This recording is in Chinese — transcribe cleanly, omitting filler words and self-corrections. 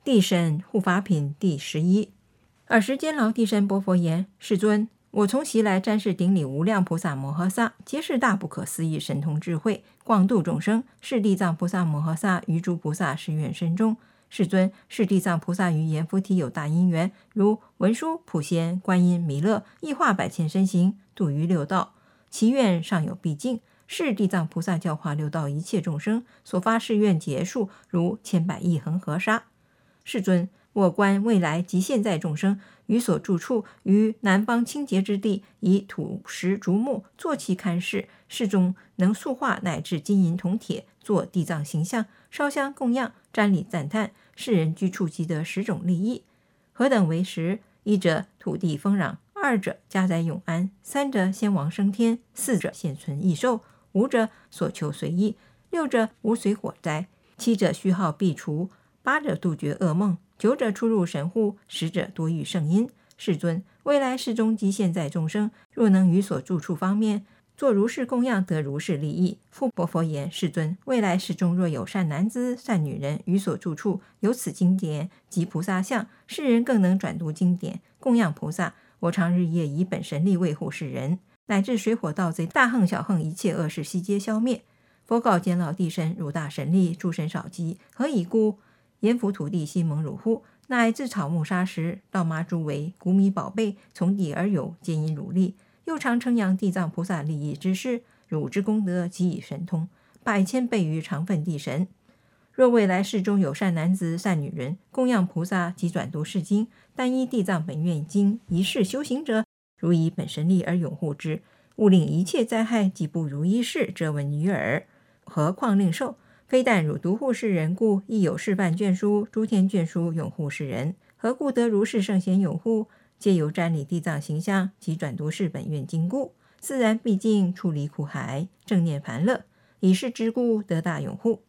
地神护法品第11。尔时监牢地神薄佛言：世尊，我从昔来瞻视顶礼无量菩萨摩诃萨，皆是大不可思议神通智慧，广度众生，是地藏菩萨摩诃萨于诸菩萨誓愿深中。世尊，是地藏菩萨于阎浮提有大因缘，如文殊、普贤、观音、弥勒，亦化百千身形，度于六道，其愿尚有毕竟。是地藏菩萨教化六道一切众生，所发誓愿劫数如千百亿恒河沙。世尊，我观未来及现在众生于所住处，于南方清洁之地，以土石竹木作其龛室，室中能塑化乃至金银铜铁，作地藏形象，烧香供养，瞻礼赞叹，世人居处即得10种利益。何等为10？一者土地丰壤，二者家宅永安，三者先王升天，四者现存益寿，五者所求随意，六者无随火灾，七者虚耗必除，八者杜绝噩梦，九者出入神户，10者多遇圣因。世尊，未来世中及现在众生，若能于所住处方面作如是供养，得如是利益。复薄佛言：世尊，未来世中若有善男子、善女人于所住处有此经典及菩萨像，世人更能转读经典，供养菩萨。我常日夜以本神力维护世人，乃至水火盗贼、大横小横一切恶事悉皆消灭。佛告监牢地神：汝大神力，诸神少及，何以故？阎浮土地悉蒙汝乎？乃至草木沙石、稻麻诸为、谷米宝贝，从地而有，皆因汝力。又常称扬地藏菩萨利益之事，汝之功德及以神通，百千倍于常分地神。若未来世中有善男子、善女人，供养菩萨及转读是经，但依地藏本愿经一世修行者，如以本神力而拥护之，勿令一切灾害及不如意事折闻于耳。何况令受？非但汝独护世人故，亦有示范眷属、诸天眷属拥护世人。何故得如是圣贤拥护？皆由瞻礼地藏形象及转读是本愿经故，自然毕竟出离苦海，正念烦乐，以是之故得大拥护。